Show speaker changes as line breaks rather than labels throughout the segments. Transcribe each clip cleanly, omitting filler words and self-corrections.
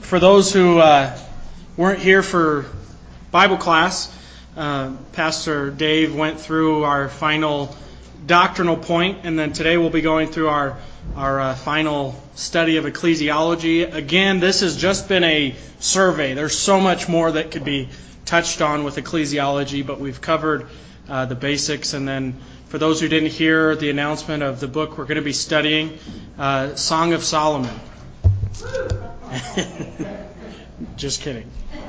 For those who weren't here for Bible class, Pastor Dave went through our final doctrinal point, and then today we'll be going through our final study of ecclesiology. Again, this has just been a survey. There's so much more that could be touched on with ecclesiology, but we've covered the basics. And then for those who didn't hear the announcement of the book we're going to be studying, Song of Solomon. Just kidding.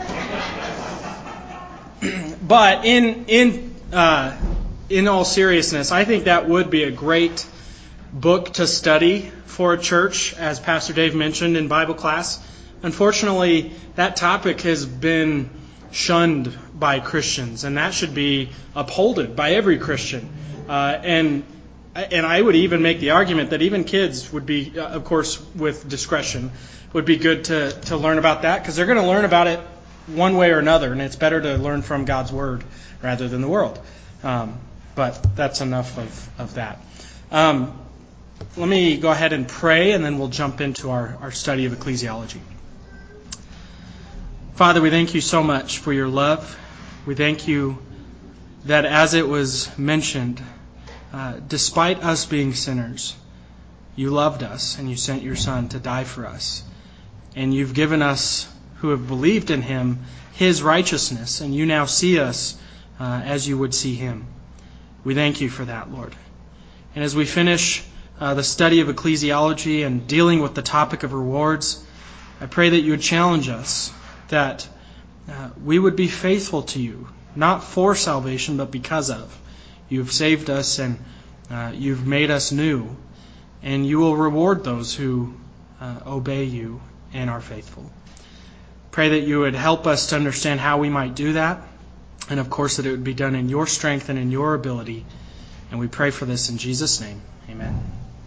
But in all seriousness, I think that would be a great book to study for a church, as Pastor Dave mentioned in Bible class. Unfortunately, that topic has been shunned by Christians, and that should be upholded by every Christian. And I would even make the argument that even kids would be, of course, with discretion, would be good to learn about that, because they're going to learn about it one way or another, and it's better to learn from God's Word rather than the world. But that's enough of that. Let me go ahead and pray, and then we'll jump into our study of ecclesiology. Father, we thank you so much for your love. We thank you that, as it was mentioned, despite us being sinners, you loved us and you sent your Son to die for us. And you've given us, who have believed in him, his righteousness, and you now see us as you would see him. We thank you for that, Lord. And as we finish the study of ecclesiology and dealing with the topic of rewards, I pray that you would challenge us, that we would be faithful to you, not for salvation, but because of. You've saved us and you've made us new, and you will reward those who obey you and are faithful. Pray that you would help us to understand how we might do that, and of course that it would be done in your strength and in your ability. And we pray for this in Jesus' name. Amen.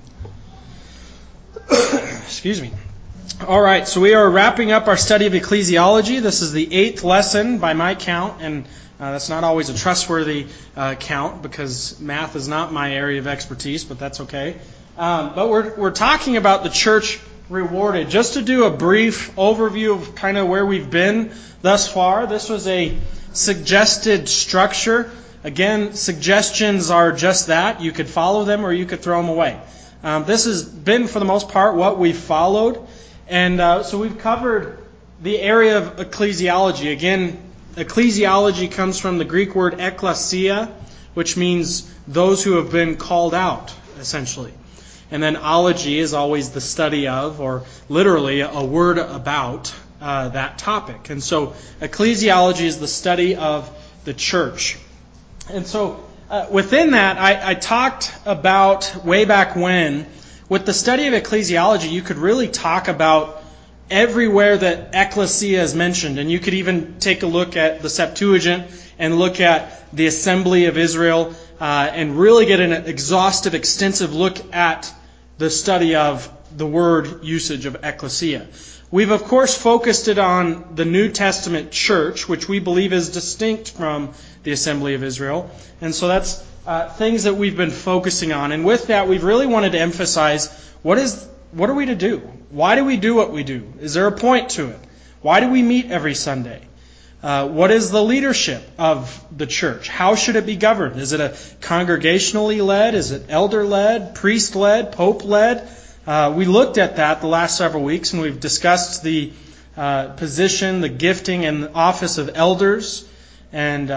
Excuse me. All right, so we are wrapping up our study of ecclesiology. This is the 8th lesson by my count, and that's not always a trustworthy count because math is not my area of expertise, but that's okay. But we're talking about the church rewarded. Just to do a brief overview of kind of where we've been thus far, this was a suggested structure. Again, suggestions are just that. You could follow them or you could throw them away. This has been, for the most part, what we've followed. And so we've covered the area of ecclesiology. Again, ecclesiology comes from the Greek word ekklesia, which means those who have been called out, essentially. And then ology is always the study of, or literally a word about that topic. And so ecclesiology is the study of the church. And so within that, I talked about way back when, with the study of ecclesiology, you could really talk about everywhere that ecclesia is mentioned. And you could even take a look at the Septuagint and look at the assembly of Israel and really get an exhaustive, extensive look at the study of the word usage of ecclesia. We've, of course, focused it on the New Testament church, which we believe is distinct from the assembly of Israel. And so that's things that we've been focusing on. And with that, we've really wanted to emphasize what are we to do? Why do we do what we do? Is there a point to it? Why do we meet every Sunday? What is the leadership of the church? How should it be governed? Is it a congregationally led? Is it elder-led, priest-led, pope-led? We looked at that the last several weeks, and we've discussed the position, the gifting, and the office of elders, and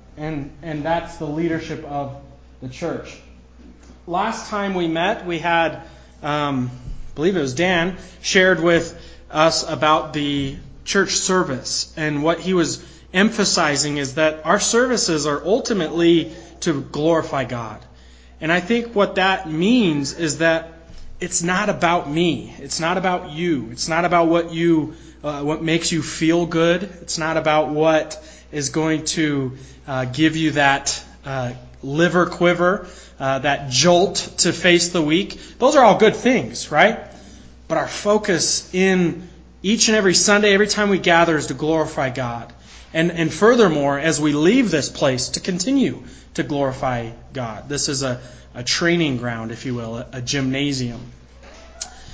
that's the leadership of the church. Last time we met, we had, I believe it was Dan, shared with us about the church service, and what he was emphasizing is that our services are ultimately to glorify God. And I think what that means is that it's not about me. It's not about you. It's not about what makes you feel good. It's not about what is going to give you that liver quiver, that jolt to face the week. Those are all good things, right? But our focus in each and every Sunday, every time we gather, is to glorify God. And furthermore, as we leave this place, to continue to glorify God. This is a training ground, if you will, a gymnasium.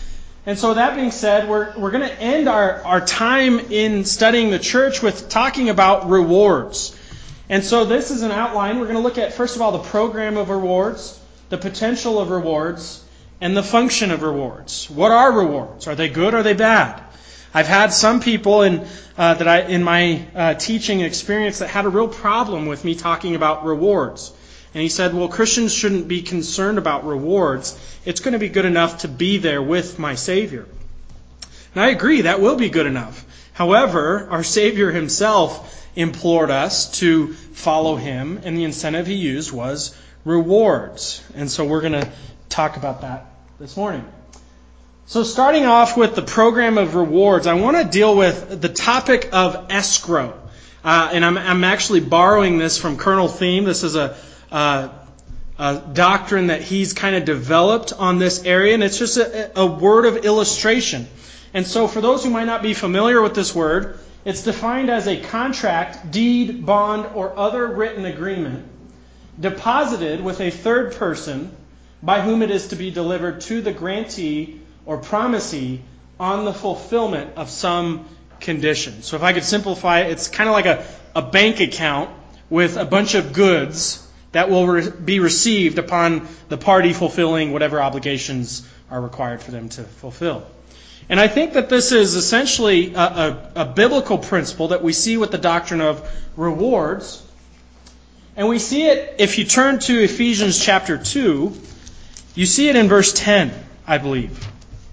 And so that being said, we're going to end our time in studying the church with talking about rewards. And so this is an outline. We're going to look at, first of all, the program of rewards, the potential of rewards, and the function of rewards. What are rewards? Are they good or are they bad? I've had some people in my teaching experience that had a real problem with me talking about rewards. And he said, well, Christians shouldn't be concerned about rewards. It's going to be good enough to be there with my Savior. And I agree, that will be good enough. However, our Savior himself implored us to follow him, and the incentive he used was rewards. And so we're going to talk about that this morning. So starting off with the program of rewards, I want to deal with the topic of escrow. And I'm actually borrowing this from Colonel Thiem. This is a doctrine that he's kind of developed on this area, and it's just a word of illustration. And so for those who might not be familiar with this word, it's defined as a contract, deed, bond, or other written agreement deposited with a third person by whom it is to be delivered to the grantee or promisee on the fulfillment of some condition. So if I could simplify it, it's kind of like a bank account with a bunch of goods that will be received upon the party fulfilling whatever obligations are required for them to fulfill. And I think that this is essentially a biblical principle that we see with the doctrine of rewards. And we see it, if you turn to Ephesians chapter 2, you see it in verse 10, I believe.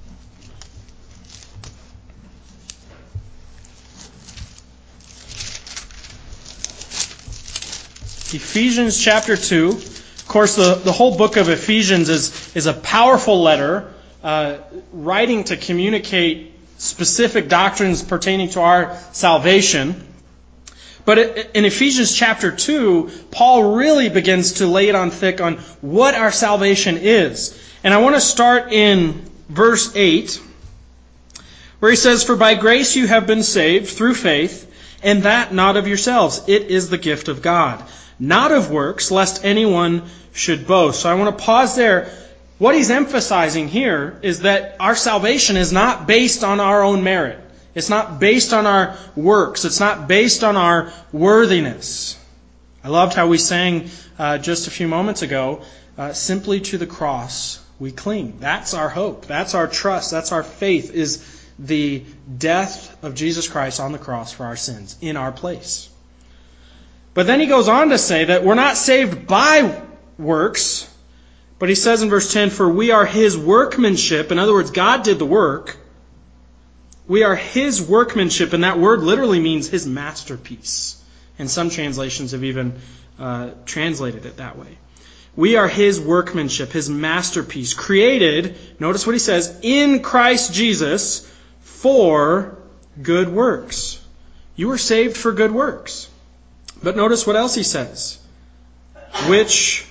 Ephesians chapter 2. Of course, the whole book of Ephesians is a powerful letter writing to communicate specific doctrines pertaining to our salvation. But in Ephesians chapter 2, Paul really begins to lay it on thick on what our salvation is. And I want to start in verse 8, where he says, "For by grace you have been saved through faith, and that not of yourselves. It is the gift of God. Not of works, lest anyone should boast." So I want to pause there. What he's emphasizing here is that our salvation is not based on our own merit. It's not based on our works. It's not based on our worthiness. I loved how we sang just a few moments ago, simply to the cross we cling. That's our hope. That's our trust. That's our faith, is the death of Jesus Christ on the cross for our sins in our place. But then he goes on to say that we're not saved by works, but he says in verse 10, "For we are His workmanship." In other words, God did the work. We are His workmanship, and that word literally means His masterpiece. And some translations have even translated it that way. We are His workmanship, His masterpiece, created, notice what he says, in Christ Jesus for good works. You were saved for good works. But notice what else he says. Which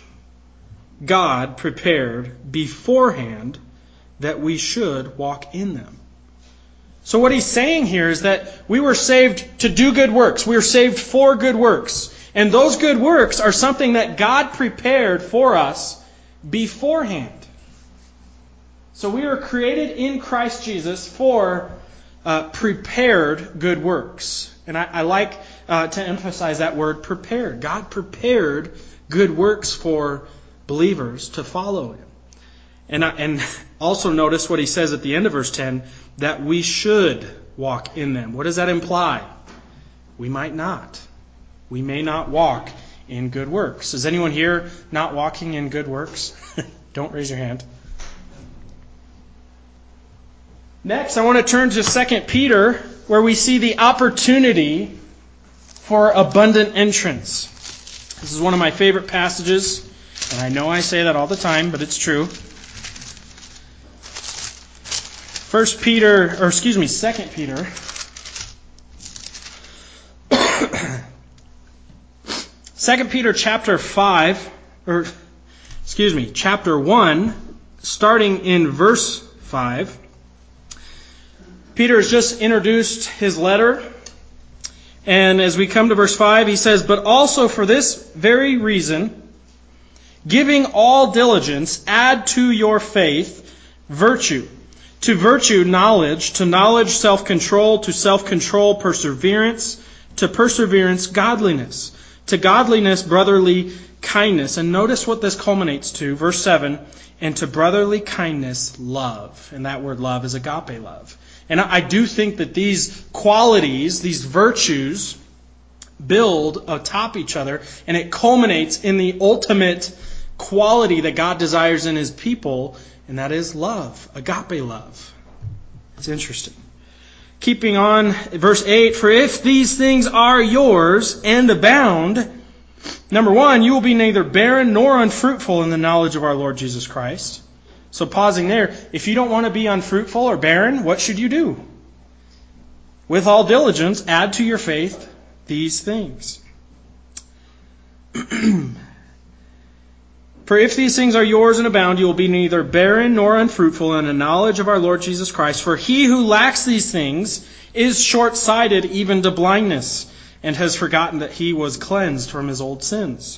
God prepared beforehand that we should walk in them. So what he's saying here is that we were saved to do good works. We were saved for good works. And those good works are something that God prepared for us beforehand. So we were created in Christ Jesus for prepared good works. And I like to emphasize that word, prepared. God prepared good works for believers to follow Him. And also notice what he says at the end of verse 10, that we should walk in them. What does that imply? We might not. We may not walk in good works. Is anyone here not walking in good works? Don't raise your hand. Next, I want to turn to 2 Peter, where we see the opportunity for abundant entrance. This is one of my favorite passages, and I know I say that all the time, but it's true. 2 Peter. 2 Peter chapter 1, starting in verse 5. Peter has just introduced his letter. And as we come to verse 5, he says, "But also for this very reason, giving all diligence, add to your faith virtue. To virtue, knowledge. To knowledge, self-control. To self-control, perseverance. To perseverance, godliness. To godliness, brotherly kindness. And notice what this culminates to. Verse 7, and to brotherly kindness, love. And that word love is agape love. And I do think that these qualities, these virtues, build atop each other, and it culminates in the ultimate quality that God desires in His people, and that is love, agape love. It's interesting. Keeping on, verse 8, for if these things are yours and abound, number one, you will be neither barren nor unfruitful in the knowledge of our Lord Jesus Christ. So pausing there, if you don't want to be unfruitful or barren, what should you do? With all diligence, add to your faith these things. For if these things are yours and abound, you will be neither barren nor unfruitful in the knowledge of our Lord Jesus Christ. For he who lacks these things is short-sighted even to blindness, and has forgotten that he was cleansed from his old sins.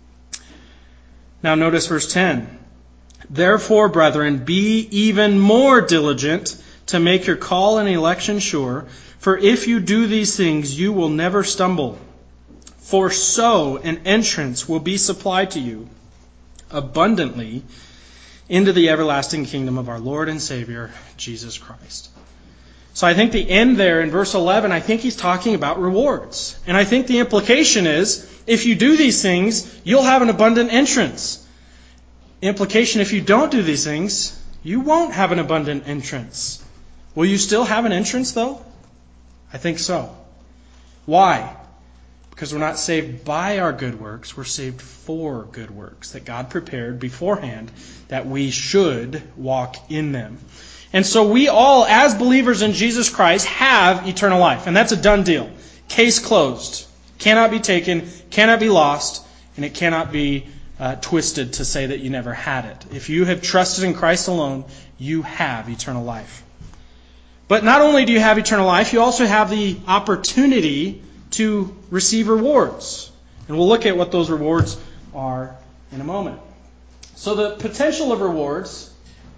Now notice verse 10. Therefore, brethren, be even more diligent to make your call and election sure. For if you do these things, you will never stumble. For so an entrance will be supplied to you abundantly into the everlasting kingdom of our Lord and Savior, Jesus Christ. So I think the end there in verse 11, I think he's talking about rewards. And I think the implication is, if you do these things, you'll have an abundant entrance. Implication, if you don't do these things, you won't have an abundant entrance. Will you still have an entrance, though? I think so. Why? Because we're not saved by our good works. We're saved for good works that God prepared beforehand that we should walk in them. And so we all, as believers in Jesus Christ, have eternal life. And that's a done deal. Case closed. Cannot be taken, cannot be lost, and it cannot be twisted to say that you never had it. If you have trusted in Christ alone, you have eternal life. But not only do you have eternal life, you also have the opportunity to receive rewards. And we'll look at what those rewards are in a moment. So the potential of rewards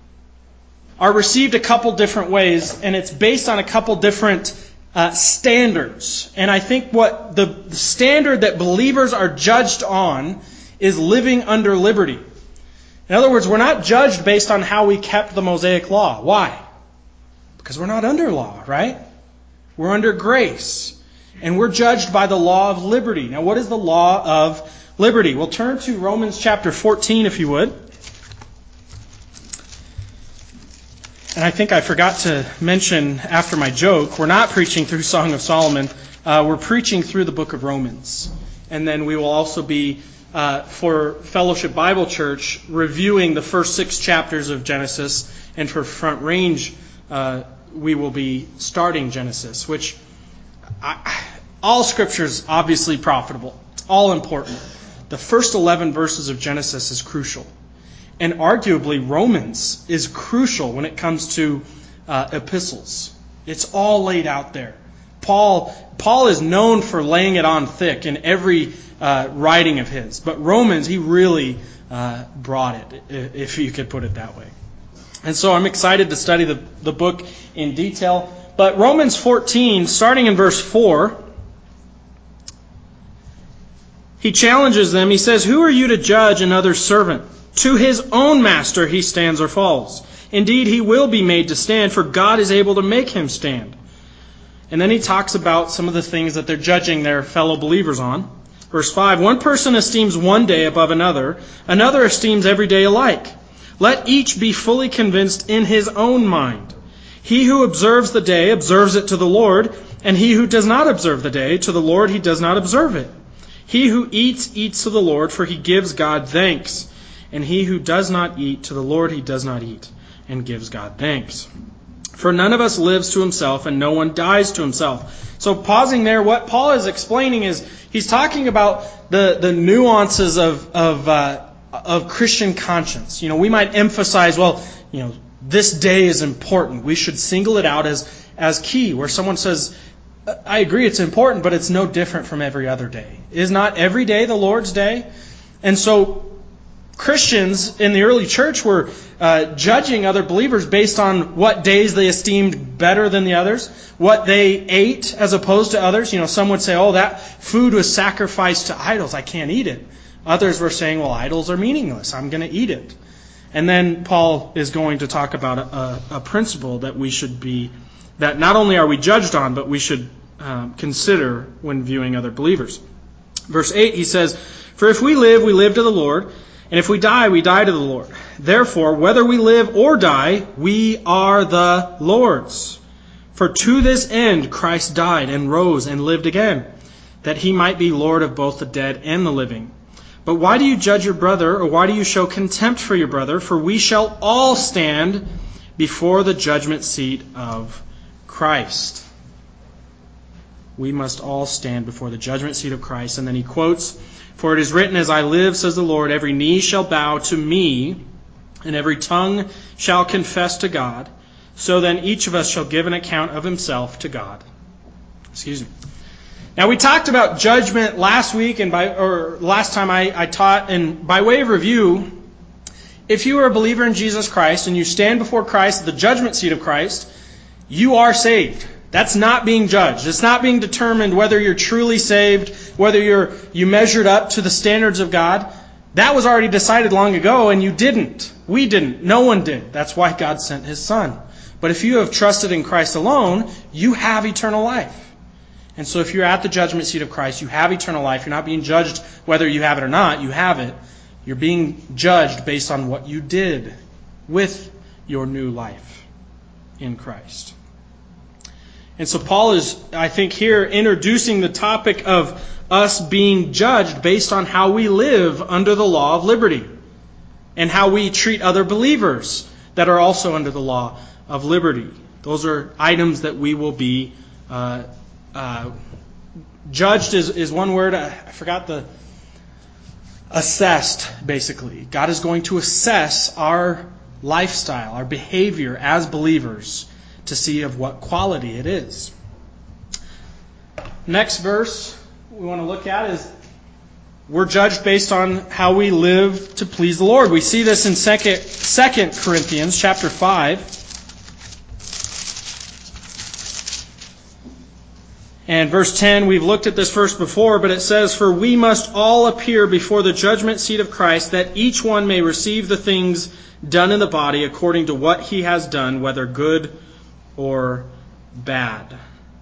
are received a couple different ways, and it's based on a couple different standards. And I think what the standard that believers are judged on is living under liberty. In other words, we're not judged based on how we kept the Mosaic law. Why? Because we're not under law, right? We're under grace. And we're judged by the law of liberty. Now, what is the law of liberty? Well, turn to Romans chapter 14, if you would. And I think I forgot to mention after my joke, we're not preaching through Song of Solomon. We're preaching through the book of Romans. And then we will also be, for Fellowship Bible Church, reviewing the first 6 chapters of Genesis. And for Front Range, we will be starting Genesis, which all Scripture is obviously profitable. It's all important. The first 11 verses of Genesis is crucial. And arguably, Romans is crucial when it comes to epistles. It's all laid out there. Paul is known for laying it on thick in every writing of his. But Romans, he really brought it, if you could put it that way. And so I'm excited to study the book in detail. But Romans 14, starting in verse 4, he challenges them. He says, "Who are you to judge another's servant? To his own master he stands or falls. Indeed, he will be made to stand, for God is able to make him stand." And then he talks about some of the things that they're judging their fellow believers on. Verse 5, "One person esteems one day above another. Another esteems every day alike. Let each be fully convinced in his own mind. He who observes the day observes it to the Lord, and he who does not observe the day, to the Lord he does not observe it. He who eats, eats to the Lord, for he gives God thanks. And he who does not eat, to the Lord he does not eat, and gives God thanks. For none of us lives to himself, and no one dies to himself." So pausing there, what Paul is explaining is, he's talking about the nuances of Christian conscience. We might emphasize, this day is important. We should single it out as key, where someone says, I agree it's important, but it's no different from every other day. Is not every day the Lord's day? And so Christians in the early church were judging other believers based on what days they esteemed better than the others, what they ate as opposed to others. Some would say, oh, that food was sacrificed to idols, I can't eat it. Others were saying, well, idols are meaningless, I'm going to eat it. And then Paul is going to talk about a principle that we should be, that not only are we judged on, but we should consider when viewing other believers. Verse 8, he says, "For if we live to the Lord, and if we die to the Lord. Therefore, whether we live or die, we are the Lord's. For to this end Christ died and rose and lived again, that he might be Lord of both the dead and the living. But why do you judge your brother, or why do you show contempt for your brother? For we shall all stand before the judgment seat of Christ." We must all stand before the judgment seat of Christ. And then he quotes, "For it is written, as I live, says the Lord, every knee shall bow to me, and every tongue shall confess to God. So then each of us shall give an account of himself to God." Excuse me. Now we talked about judgment last week, last time I taught, and by way of review, if you are a believer in Jesus Christ and you stand before Christ at the judgment seat of Christ, you are saved. That's not being judged. It's not being determined whether you're truly saved, whether you measured up to the standards of God. That was already decided long ago, and you didn't. We didn't. No one did. That's why God sent His Son. But if you have trusted in Christ alone, you have eternal life. And so if you're at the judgment seat of Christ, you have eternal life. You're not being judged whether you have it or not. You have it. You're being judged based on what you did with your new life in Christ. And so Paul is, I think, here introducing the topic of us being judged based on how we live under the law of liberty and how we treat other believers that are also under the law of liberty. Those are items that we will be judged is one word. I forgot the assessed, basically. God is going to assess our lifestyle, our behavior as believers, to see of what quality it is. Next verse we want to look at is we're judged based on how we live to please the Lord. We see this in 2 Corinthians chapter 5. And verse 10, we've looked at this verse before, but it says, "For we must all appear before the judgment seat of Christ, that each one may receive the things done in the body according to what he has done, whether good or bad."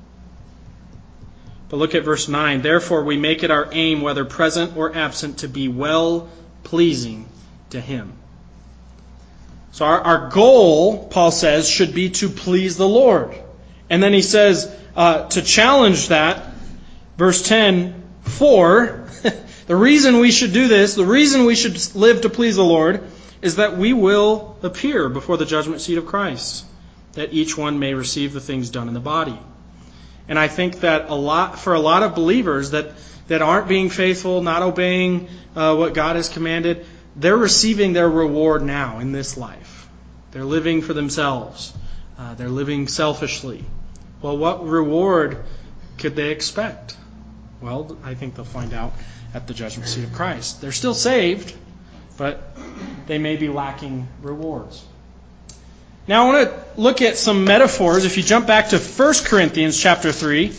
But look at verse 9. "Therefore we make it our aim, whether present or absent, to be well-pleasing to Him." So our goal, Paul says, should be to please the Lord. And then he says, to challenge that, verse 10, "For," the reason we should do this, the reason we should live to please the Lord, is that we will appear before the judgment seat of Christ, that each one may receive the things done in the body. And I think that for a lot of believers that aren't being faithful, not obeying what God has commanded, they're receiving their reward now in this life. They're living for themselves. They're living selfishly. Well, what reward could they expect? Well, I think they'll find out at the judgment seat of Christ. They're still saved, but they may be lacking rewards. Now I want to look at some metaphors. If you jump back to 1 Corinthians chapter 3,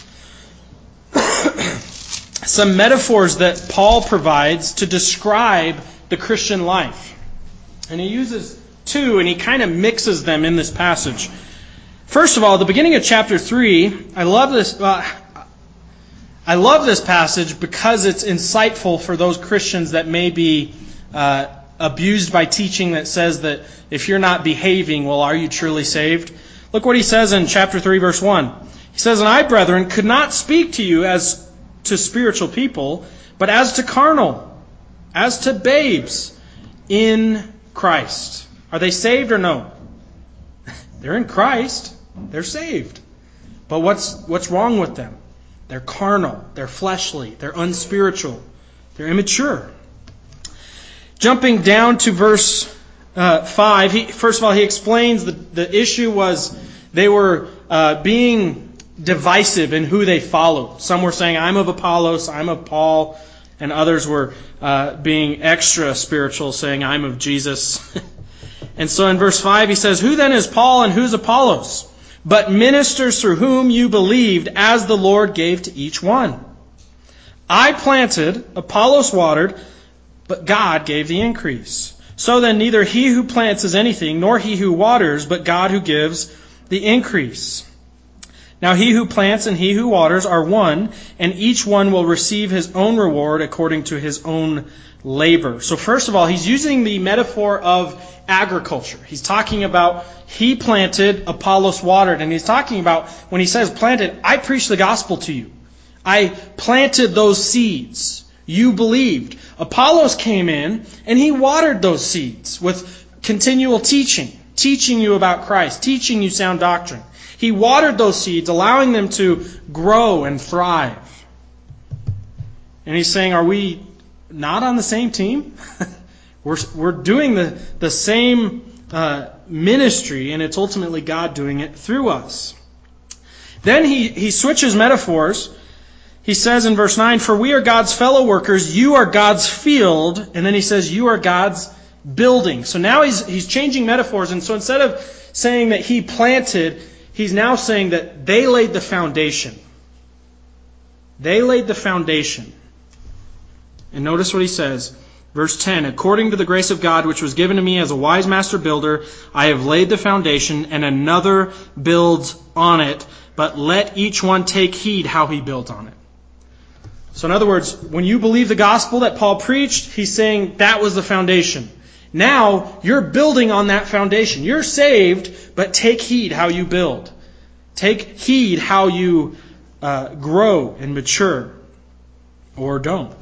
some metaphors that Paul provides to describe the Christian life. And he uses two, and he kind of mixes them in this passage. First of all, the beginning of chapter 3, I love this passage because it's insightful for those Christians that may be abused by teaching that says that if you're not behaving, well, are you truly saved? Look what he says in chapter 3, verse 1. He says, "And I, brethren, could not speak to you as to spiritual people, but as to carnal, as to babes in Christ." Are they saved or no? They're in Christ. They're saved. But what's wrong with them? They're carnal. They're fleshly. They're unspiritual. They're immature. Jumping down to verse 5, first of all, he explains the issue was they were being divisive in who they followed. Some were saying, "I'm of Apollos, I'm of Paul." And others were being extra spiritual, saying, I'm of Jesus. And so in verse 5 he says, who then is Paul and who's Apollos? But ministers through whom you believed, as the Lord gave to each one. I planted, Apollos watered, but God gave the increase. So then neither he who plants is anything, nor he who waters, but God who gives the increase. Now he who plants and he who waters are one, and each one will receive his own reward according to his own labor. So first of all, he's using the metaphor of agriculture. He's talking about he planted, Apollos watered. And he's talking about, when he says planted, I preached the gospel to you. I planted those seeds. You believed. Apollos came in and he watered those seeds with continual teaching you about Christ, teaching you sound doctrine. He watered those seeds, allowing them to grow and thrive. And he's saying, are we not on the same team? We're doing the same ministry, and it's ultimately God doing it through us. Then he switches metaphors. He says in verse 9, for we are God's fellow workers, you are God's field, and then he says you are God's building. So now he's changing metaphors, and so instead of saying that he planted, he's now saying that they laid the foundation. They laid the foundation. And notice what he says. Verse 10, according to the grace of God which was given to me as a wise master builder, I have laid the foundation, and another builds on it. But let each one take heed how he builds on it. So in other words, when you believe the gospel that Paul preached, he's saying that was the foundation. Now, you're building on that foundation. You're saved, but take heed how you build. Take heed how you grow and mature. Or don't.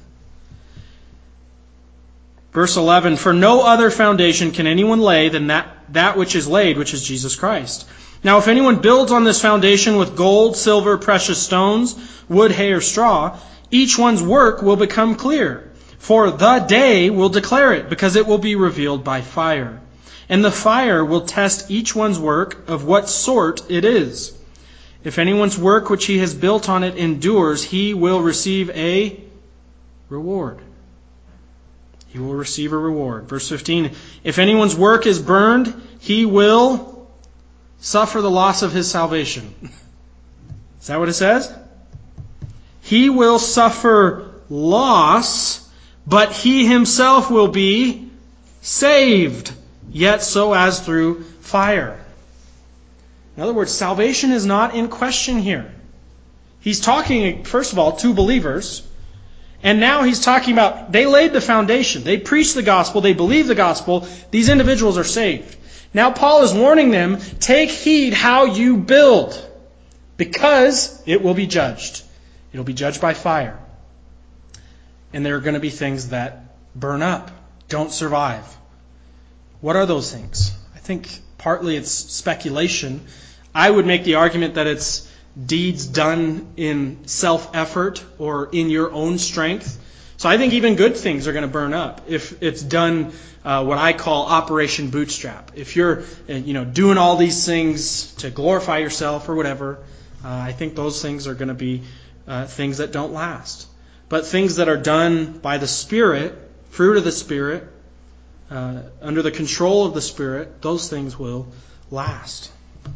Verse 11, for no other foundation can anyone lay than that which is laid, which is Jesus Christ. Now if anyone builds on this foundation with gold, silver, precious stones, wood, hay, or straw, each one's work will become clear. For the day will declare it, because it will be revealed by fire. And the fire will test each one's work of what sort it is. If anyone's work which he has built on it endures, he will receive a reward. He will receive a reward. Verse 15, if anyone's work is burned, he will suffer the loss of his salvation. Is that what it says? He will suffer loss, but he himself will be saved, yet so as through fire. In other words, salvation is not in question here. He's talking, first of all, to believers. And now he's talking about, they laid the foundation. They preached the gospel. They believed the gospel. These individuals are saved. Now Paul is warning them, take heed how you build, because it will be judged. It will be judged by fire. And there are going to be things that burn up, don't survive. What are those things? I think partly it's speculation. I would make the argument that it's deeds done in self-effort or in your own strength. So I think even good things are going to burn up if it's done what I call Operation Bootstrap. If you're doing all these things to glorify yourself or whatever, I think those things are going to be things that don't last. But things that are done by the Spirit, fruit of the Spirit, under the control of the Spirit, those things will last.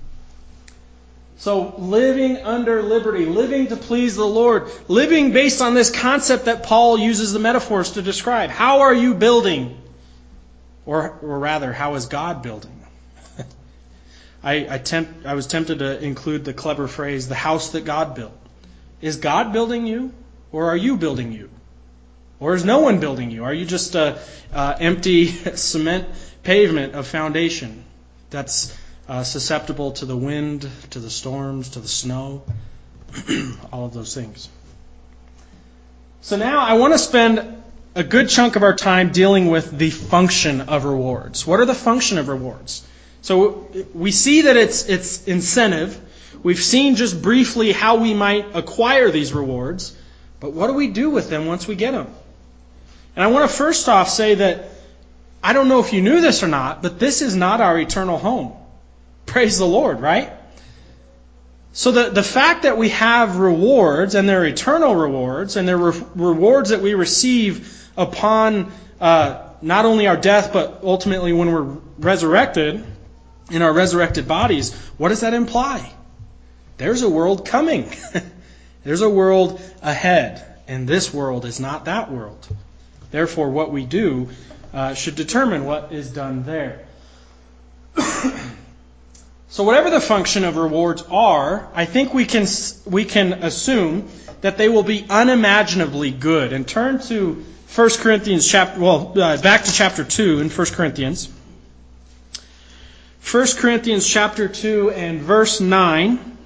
So living under liberty, living to please the Lord, living based on this concept that Paul uses the metaphors to describe. How are you building? Or rather, how is God building? I was tempted to include the clever phrase, the house that God built. Is God building you? Or are you building you? Or is no one building you? Are you just an empty cement pavement of foundation that's susceptible to the wind, to the storms, to the snow, all of those things. So now I want to spend a good chunk of our time dealing with the function of rewards. What are the function of rewards? So we see that it's incentive. We've seen just briefly how we might acquire these rewards, but what do we do with them once we get them? And I want to first off say that I don't know if you knew this or not, but this is not our eternal home. Praise the Lord, right? So the fact that we have rewards, and they're eternal rewards, and they're rewards that we receive upon not only our death, but ultimately when we're resurrected in our resurrected bodies, what does that imply? There's a world coming. There's a world ahead, and this world is not that world. Therefore, what we do should determine what is done there. So whatever the function of rewards are, I think we can assume that they will be unimaginably good. And turn to 1 Corinthians back to chapter 2 in 1 Corinthians. 1 Corinthians chapter 2 and verse 9.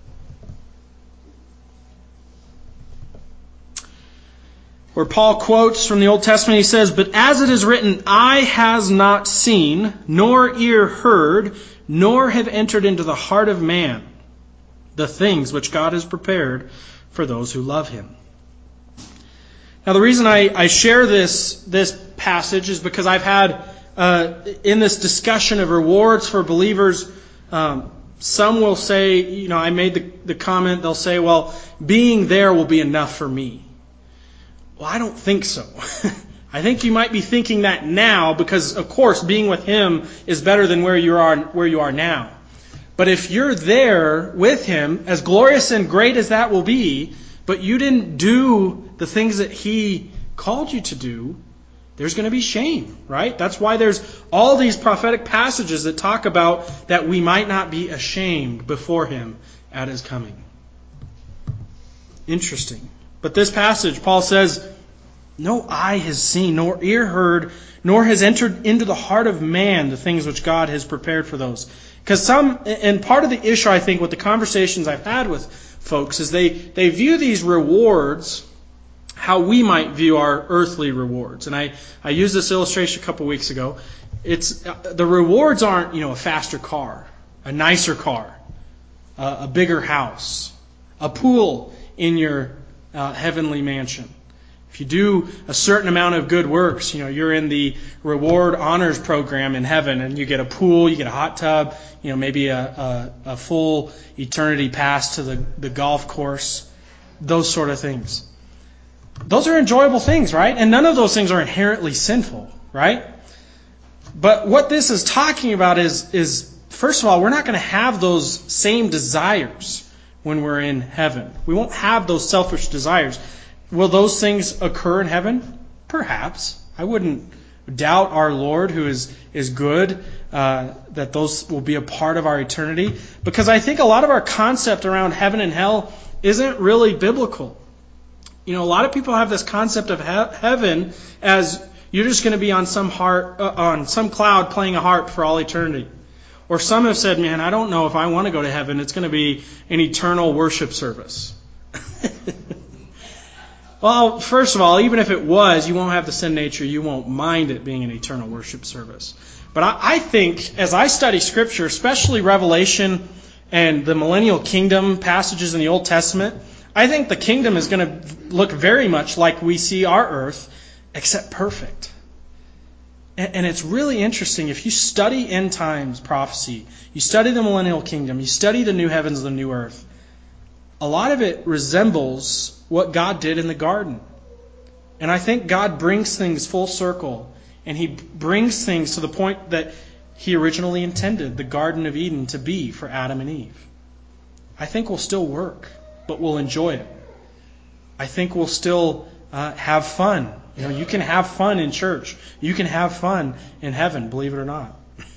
Where Paul quotes from the Old Testament, he says, "But as it is written, eye has not seen, nor ear heard, nor have entered into the heart of man the things which God has prepared for those who love Him." Now the reason I share this passage is because I've had, in this discussion of rewards for believers, some will say, I made the comment, they'll say, well, being there will be enough for me. Well, I don't think so. I think you might be thinking that now because, of course, being with Him is better than where you are now. But if you're there with Him, as glorious and great as that will be, but you didn't do the things that He called you to do, there's going to be shame, right? That's why there's all these prophetic passages that talk about that we might not be ashamed before Him at His coming. Interesting. But this passage, Paul says, no eye has seen, nor ear heard, nor has entered into the heart of man the things which God has prepared for those. Because and part of the issue, I think, with the conversations I've had with folks is they view these rewards how we might view our earthly rewards. And I used this illustration a couple weeks ago. The rewards aren't, a faster car, a nicer car, a bigger house, a pool in your heavenly mansion. If you do a certain amount of good works, you're in the reward honors program in heaven, and you get a pool, you get a hot tub, maybe a full eternity pass to the golf course, those sort of things. Those are enjoyable things, right? And none of those things are inherently sinful, right? But what this is talking about is first of all, we're not going to have those same desires when we're in heaven. We won't have those selfish desires. Will those things occur in heaven? Perhaps. I wouldn't doubt our Lord, who is good, that those will be a part of our eternity. Because I think a lot of our concept around heaven and hell isn't really biblical. A lot of people have this concept of heaven as you're just going to be on some cloud playing a harp for all eternity. Or some have said, man, I don't know if I want to go to heaven. It's going to be an eternal worship service. Well, first of all, even if it was, you won't have the sin nature. You won't mind it being an eternal worship service. But I think, as I study Scripture, especially Revelation and the millennial kingdom passages in the Old Testament, I think the kingdom is going to look very much like we see our earth, except perfect. And it's really interesting. If you study end times prophecy, you study the millennial kingdom, you study the new heavens and the new earth, a lot of it resembles what God did in the garden. And I think God brings things full circle, and He brings things to the point that He originally intended the Garden of Eden to be for Adam and Eve. I think we'll still work, but we'll enjoy it. I think we'll still have fun. You can have fun in church. You can have fun in heaven, believe it or not.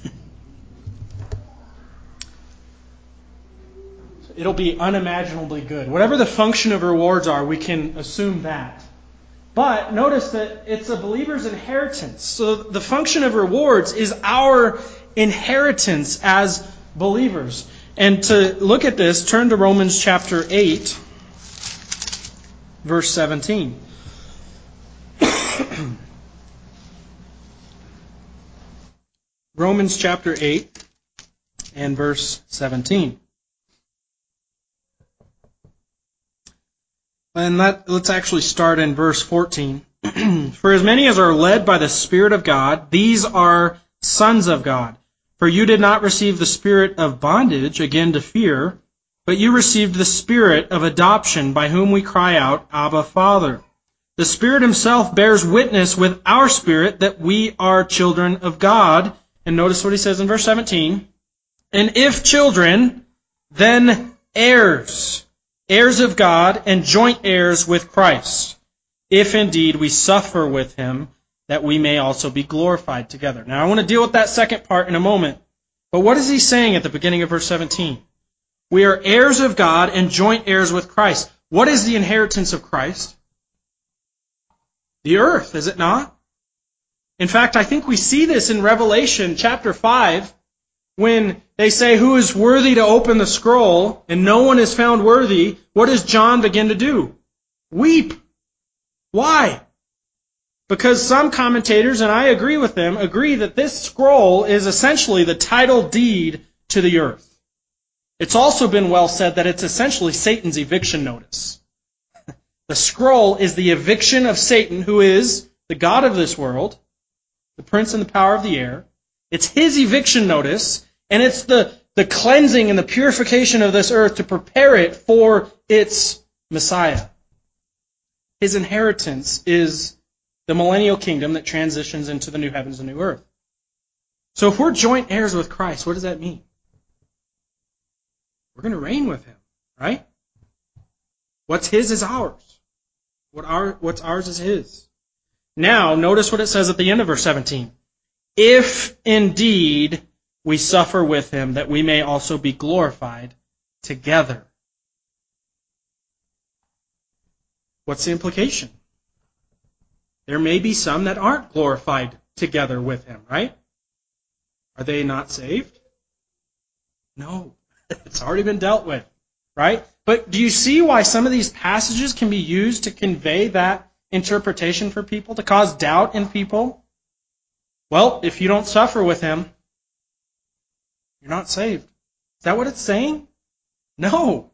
It'll be unimaginably good. Whatever the function of rewards are, we can assume that. But notice that it's a believer's inheritance. So the function of rewards is our inheritance as believers. And to look at this, turn to Romans chapter 8, verse 17. Romans chapter 8 and verse 17. And let's actually start in verse 14. For as many as are led by the Spirit of God, these are sons of God. For you did not receive the spirit of bondage, again to fear, but you received the Spirit of adoption, by whom we cry out, Abba, Father. The Spirit himself bears witness with our spirit that we are children of God. And notice what he says in verse 17. And if children, then heirs, heirs of God and joint heirs with Christ, if indeed we suffer with him, that we may also be glorified together. Now I want to deal with that second part in a moment. But what is he saying at the beginning of verse 17? We are heirs of God and joint heirs with Christ. What is the inheritance of Christ? The earth, is it not? In fact, I think we see this in Revelation chapter 5, when they say, who is worthy to open the scroll, and no one is found worthy. What does John begin to do? Weep. Why? Because some commentators, and I agree with them, agree that this scroll is essentially the title deed to the earth. It's also been well said that it's essentially Satan's eviction notice. The scroll is the eviction of Satan, who is the god of this world, the prince and the power of the air. It's his eviction notice, and it's the cleansing and the purification of this earth to prepare it for its Messiah. His inheritance is the millennial kingdom that transitions into the new heavens and new earth. So if we're joint heirs with Christ, what does that mean? We're going to reign with him, right? What's his is ours. What's ours is his. Now, notice what it says at the end of verse 17. If indeed we suffer with him, that we may also be glorified together. What's the implication? There may be some that aren't glorified together with him, right? Are they not saved? No. It's already been dealt with, right? But do you see why some of these passages can be used to convey that interpretation for people, to cause doubt in people? Well, if you don't suffer with him, you're not saved. Is that what it's saying? No.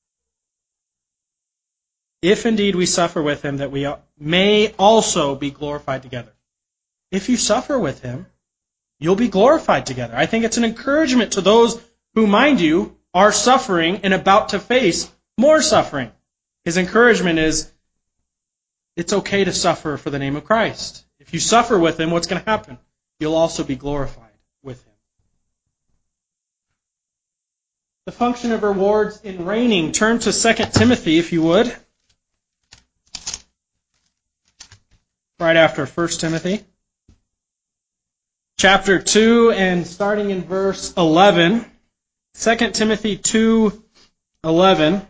If indeed we suffer with him, that we may also be glorified together. If you suffer with him, you'll be glorified together. I think it's an encouragement to those who, mind you, are suffering and about to face more suffering. His encouragement is, it's okay to suffer for the name of Christ. If you suffer with him, what's going to happen? You'll also be glorified with him. The function of rewards in reigning. Turn to 2 Timothy, if you would. Right after 1 Timothy. Chapter 2, and starting in verse 11. 2 Timothy 2:11.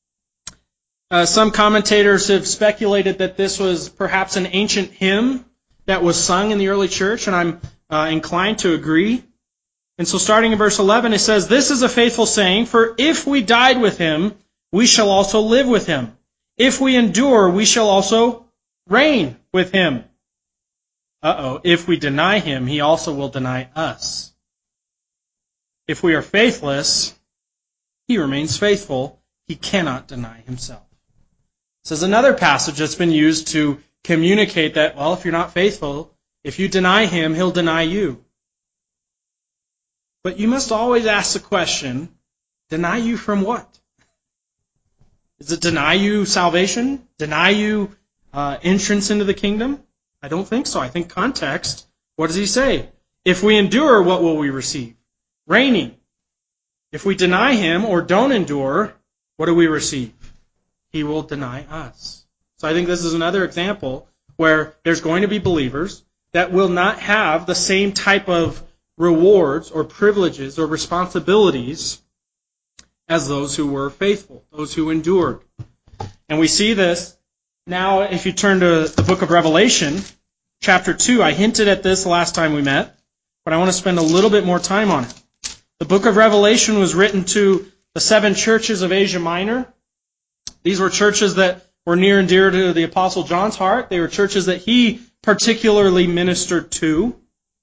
Some commentators have speculated that this was perhaps an ancient hymn that was sung in the early church, and I'm inclined to agree. And so starting in verse 11, it says, "This is a faithful saying, for if we died with him, we shall also live with him. If we endure, we shall also reign with him. If we deny him, he also will deny us. If we are faithless, he remains faithful. He cannot deny himself." This is another passage that's been used to communicate that, well, if you're not faithful, if you deny him, he'll deny you. But you must always ask the question, deny you from what? Does it deny you salvation? Deny you entrance into the kingdom? I don't think so. I think context, what does he say? If we endure, what will we receive? Reigning. If we deny him or don't endure, what do we receive? He will deny us. So I think this is another example where there's going to be believers that will not have the same type of rewards or privileges or responsibilities as those who were faithful, those who endured. And we see this now if you turn to the book of Revelation, chapter 2. I hinted at this last time we met, but I want to spend a little bit more time on it. The book of Revelation was written to the 7 churches of Asia Minor. These were churches that were near and dear to the Apostle John's heart. They were churches that he particularly ministered to.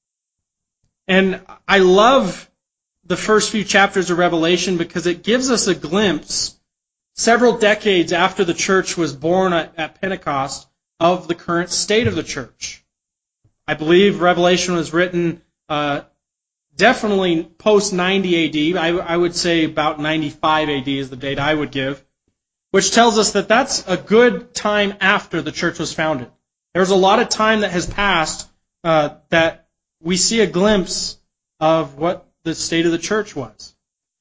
And I love the first few chapters of Revelation because it gives us a glimpse, several decades after the church was born at Pentecost, of the current state of the church. I believe Revelation was written definitely post 90 AD. I would say about 95 AD is the date I would give, which tells us that that's a good time after the church was founded. There's a lot of time that has passed that we see a glimpse of what the state of the church was.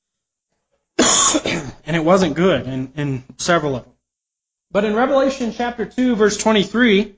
And it wasn't good in several of them. But in Revelation chapter 2, verse 23,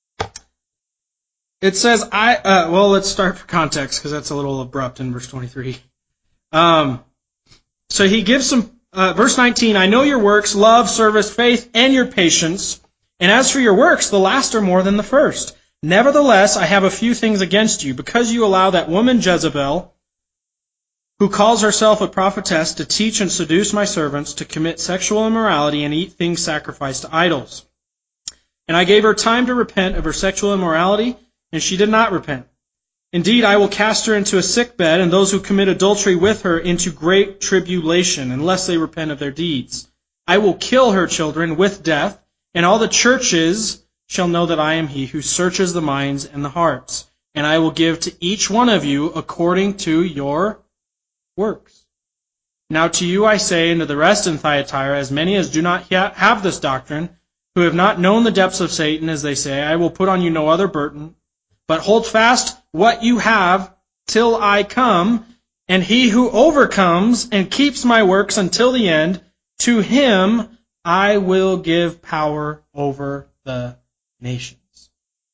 it says, let's start for context, because that's a little abrupt in verse 23. So he gives some, verse 19, I know your works, love, service, faith, and your patience. And as for your works, the last are more than the first. Nevertheless, I have a few things against you, because you allow that woman Jezebel, who calls herself a prophetess, to teach and seduce my servants to commit sexual immorality and eat things sacrificed to idols. And I gave her time to repent of her sexual immorality, and she did not repent. Indeed, I will cast her into a sick bed, and those who commit adultery with her into great tribulation, unless they repent of their deeds. I will kill her children with death, and all the churches shall know that I am he who searches the minds and the hearts. And I will give to each one of you according to your works. Now to you I say, and to the rest in Thyatira, as many as do not have this doctrine, who have not known the depths of Satan, as they say, I will put on you no other burden, but hold fast what you have till I come, and he who overcomes and keeps my works until the end, to him I will give power over the nations.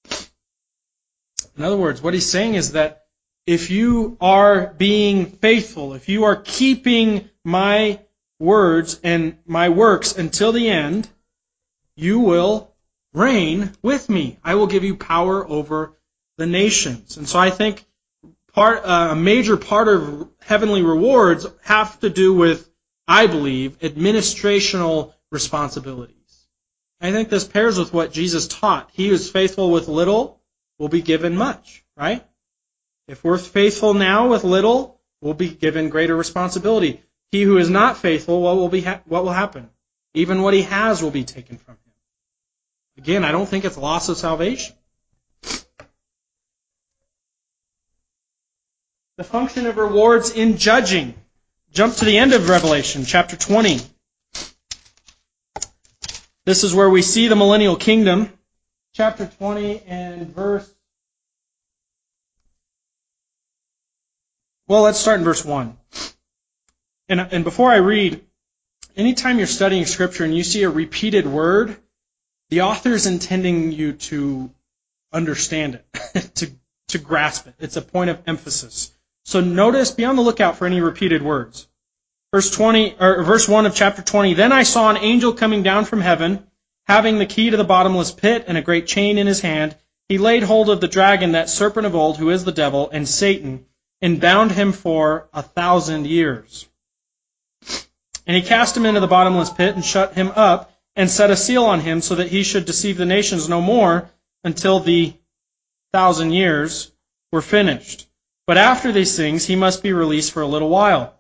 In other words, what he's saying is that if you are being faithful, if you are keeping my words and my works until the end, you will reign with me. I will give you power over the nations. And so I think a major part of heavenly rewards have to do with, I believe, administrational responsibilities. I think this pairs with what Jesus taught. He who is faithful with little will be given much, right? If we're faithful now with little, we'll be given greater responsibility. He who is not faithful, what will happen? Even what he has will be taken from him. Again, I don't think it's loss of salvation. The function of rewards in judging. Jump to the end of Revelation, chapter 20. This is where we see the millennial kingdom. Chapter 20 and verse... Well, let's start in verse 1. And before I read, anytime you're studying Scripture and you see a repeated word, the author is intending you to understand it, to grasp it. It's a point of emphasis. So notice, be on the lookout for any repeated words. Verse 1 of chapter 20, Then I saw an angel coming down from heaven, having the key to the bottomless pit and a great chain in his hand. He laid hold of the dragon, that serpent of old, who is the devil and Satan, and bound him for 1,000 years. And he cast him into the bottomless pit and shut him up and set a seal on him so that he should deceive the nations no more until the 1,000 years were finished. But after these things he must be released for a little while.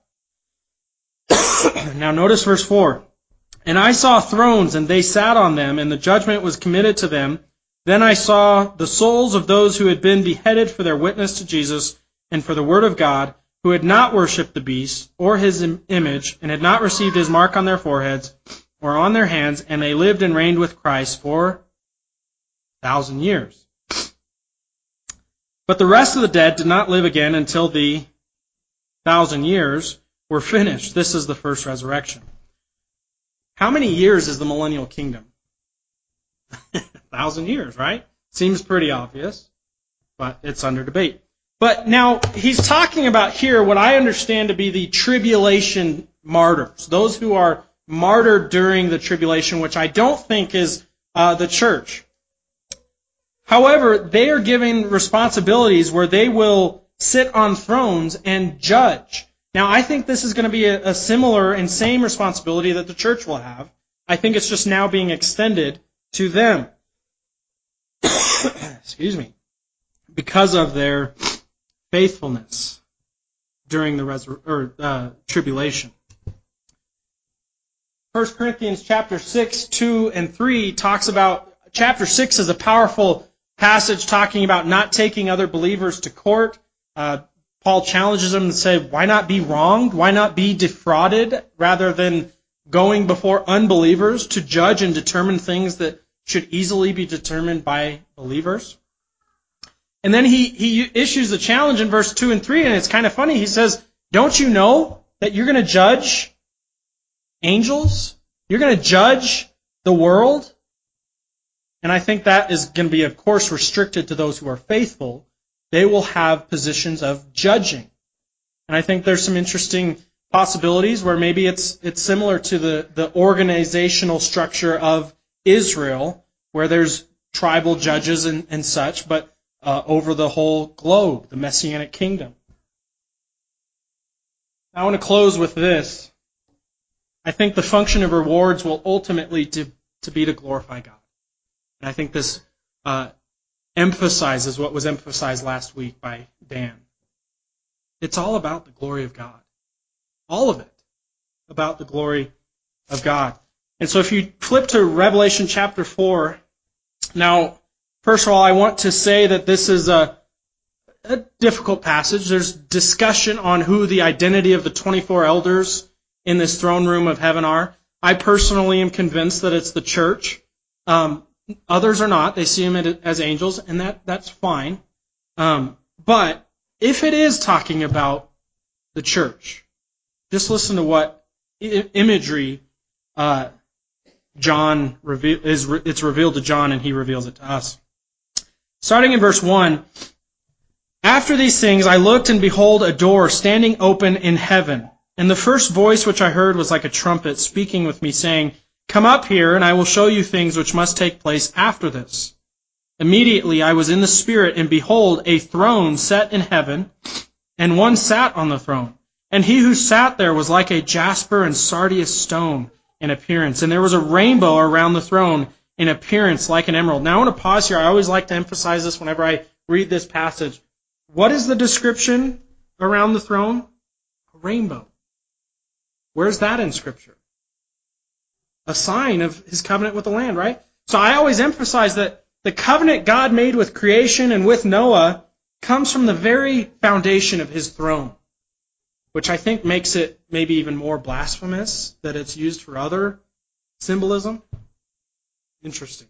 Now notice verse 4. And I saw thrones, and they sat on them, and the judgment was committed to them. Then I saw the souls of those who had been beheaded for their witness to Jesus and for the word of God, who had not worshipped the beast or his image, and had not received his mark on their foreheads or on their hands, and they lived and reigned with Christ for 1,000 years. But the rest of the dead did not live again until the 1,000 years were finished. This is the first resurrection. How many years is the millennial kingdom? 1,000 years, right? Seems pretty obvious, but it's under debate. But now, he's talking about here what I understand to be the tribulation martyrs, those who are martyred during the tribulation, which I don't think is the church. However, they are given responsibilities where they will sit on thrones and judge. Now, I think this is going to be a similar and same responsibility that the church will have. I think it's just now being extended to them. Excuse me. Because of their faithfulness during the tribulation. 1 Corinthians chapter 6, 2, and 3 talks about, chapter 6 is a powerful passage talking about not taking other believers to court. Paul challenges them to say, why not be wronged? Why not be defrauded rather than going before unbelievers to judge and determine things that should easily be determined by believers? And then he issues the challenge in verse 2 and 3, and it's kind of funny. He says, don't you know that you're going to judge angels? You're going to judge the world? And I think that is going to be, of course, restricted to those who are faithful. They will have positions of judging. And I think there's some interesting possibilities where maybe it's similar to the organizational structure of Israel, where there's tribal judges and such, but over the whole globe, the Messianic kingdom. I want to close with this. I think the function of rewards will ultimately to be to glorify God. And I think this emphasizes what was emphasized last week by Dan. It's all about the glory of God. All of it about the glory of God. And so if you flip to Revelation chapter 4, now, first of all, I want to say that this is a difficult passage. There's discussion on who the identity of the 24 elders in this throne room of heaven are. I personally am convinced that it's the church. Others are not. They see them as angels, and that's fine. But if it is talking about the church, just listen to what imagery John it's revealed to John, and he reveals it to us. Starting in verse 1, after these things I looked, and behold, a door standing open in heaven. And the first voice which I heard was like a trumpet speaking with me, saying, come up here, and I will show you things which must take place after this. Immediately I was in the Spirit, and behold, a throne set in heaven, and one sat on the throne. And he who sat there was like a jasper and sardius stone in appearance. And there was a rainbow around the throne in appearance like an emerald. Now I want to pause here. I always like to emphasize this whenever I read this passage. What is the description around the throne? A rainbow. Where's that in Scripture? A sign of his covenant with the land, right? So I always emphasize that the covenant God made with creation and with Noah comes from the very foundation of his throne, which I think makes it maybe even more blasphemous that it's used for other symbolism. Interesting.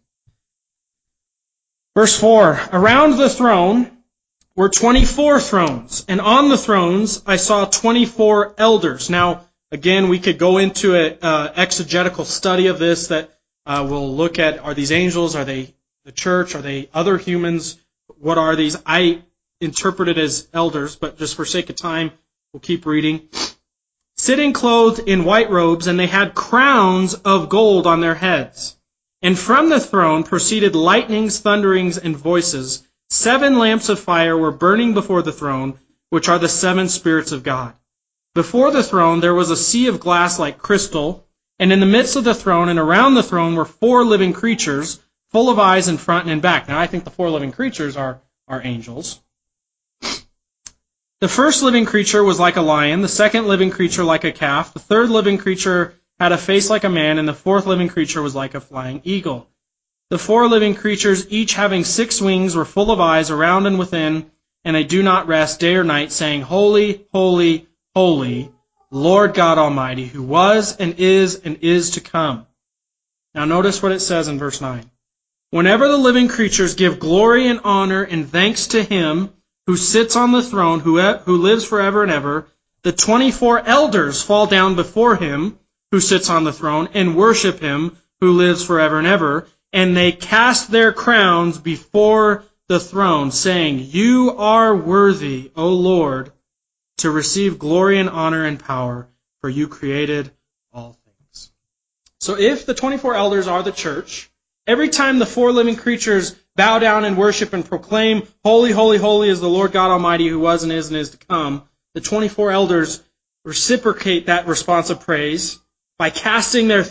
Verse 4, around the throne were 24 thrones, and on the thrones I saw 24 elders. Now, again, we could go into an exegetical study of this that will look at, are these angels, are they the church, are they other humans, what are these? I interpret it as elders, but just for sake of time, we'll keep reading. Sitting clothed in white robes, and they had crowns of gold on their heads. And from the throne proceeded lightnings, thunderings, and voices. 7 lamps of fire were burning before the throne, which are the 7 spirits of God. Before the throne there was a sea of glass like crystal, and in the midst of the throne and around the throne were 4 living creatures, full of eyes in front and in back. Now I think the 4 living creatures are angels. The first living creature was like a lion, the second living creature like a calf, the third living creature had a face like a man, and the fourth living creature was like a flying eagle. The 4 living creatures, each having 6 wings, were full of eyes around and within, and they do not rest day or night, saying, Holy, holy, holy, Lord God Almighty, who was and is to come. Now notice what it says in verse 9. Whenever the living creatures give glory and honor and thanks to him who sits on the throne, who lives forever and ever, the 24 elders fall down before him who sits on the throne and worship him who lives forever and ever, and they cast their crowns before the throne, saying, You are worthy, O Lord, to receive glory and honor and power, for you created all things. So if the 24 elders are the church, every time the 4 living creatures bow down and worship and proclaim, Holy, holy, holy is the Lord God Almighty who was and is to come, the 24 elders reciprocate that response of praise by casting their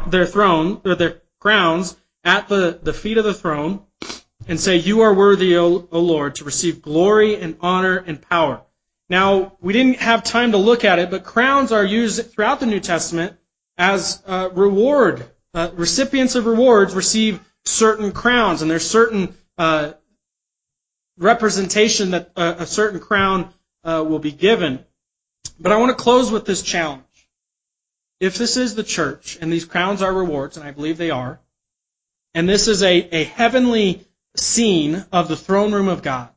crowns at the feet of the throne and say, You are worthy, O Lord, to receive glory and honor and power. Now, we didn't have time to look at it, but crowns are used throughout the New Testament as reward. Recipients of rewards receive certain crowns, and there's certain representation that a certain crown will be given. But I want to close with this challenge. If this is the church, and these crowns are rewards, and I believe they are, and this is a heavenly scene of the throne room of God,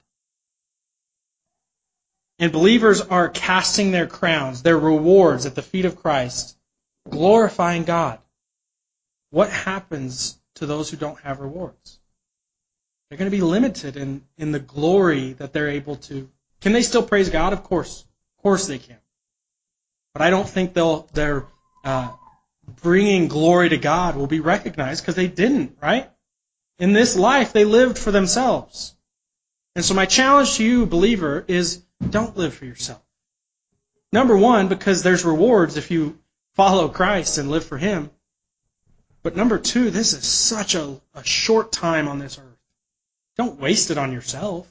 and believers are casting their crowns, their rewards at the feet of Christ, glorifying God, what happens to those who don't have rewards? They're going to be limited in the glory that they're able to. Can they still praise God? Of course. Of course they can. But I don't think they're bringing glory to God will be recognized because they didn't, right? In this life, they lived for themselves. And so my challenge to you, believer, is don't live for yourself. Number one, because there's rewards if you follow Christ and live for Him. But number two, this is such a short time on this earth. Don't waste it on yourself.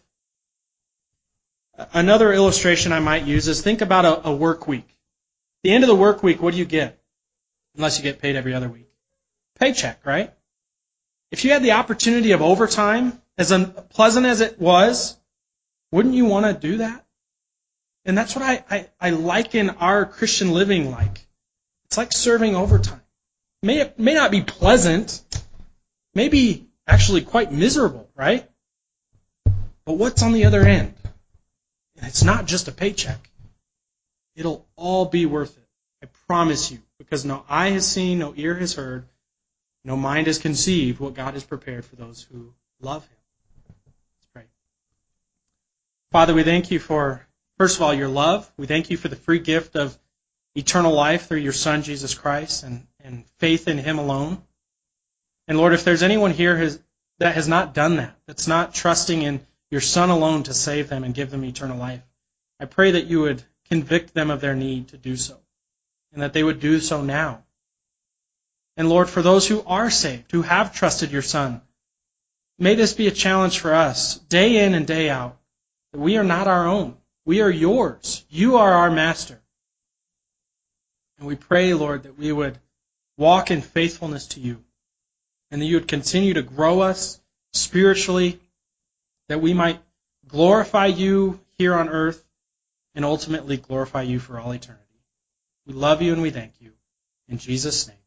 Another illustration I might use is think about a work week. At the end of the work week, what do you get? Unless you get paid every other week. Paycheck, right? If you had the opportunity of overtime, as unpleasant as it was, wouldn't you want to do that? And that's what I liken our Christian living like. It's like serving overtime. It may not be pleasant, may be actually quite miserable, right? But what's on the other end? And it's not just a paycheck. It'll all be worth it. I promise you. Because no eye has seen, no ear has heard, no mind has conceived what God has prepared for those who love Him. Let's pray. Father, we thank you for, first of all, your love. We thank you for the free gift of eternal life through your Son, Jesus Christ, and faith in Him alone. And Lord, if there's anyone here that has not done that, that's not trusting in your Son alone to save them and give them eternal life, I pray that you would convict them of their need to do so, and that they would do so now. And Lord, for those who are saved, who have trusted your Son, may this be a challenge for us, day in and day out, that we are not our own. We are yours. You are our master. And we pray, Lord, that we would walk in faithfulness to you, and that you would continue to grow us spiritually, that we might glorify you here on earth and ultimately glorify you for all eternity. We love you and we thank you. In Jesus' name.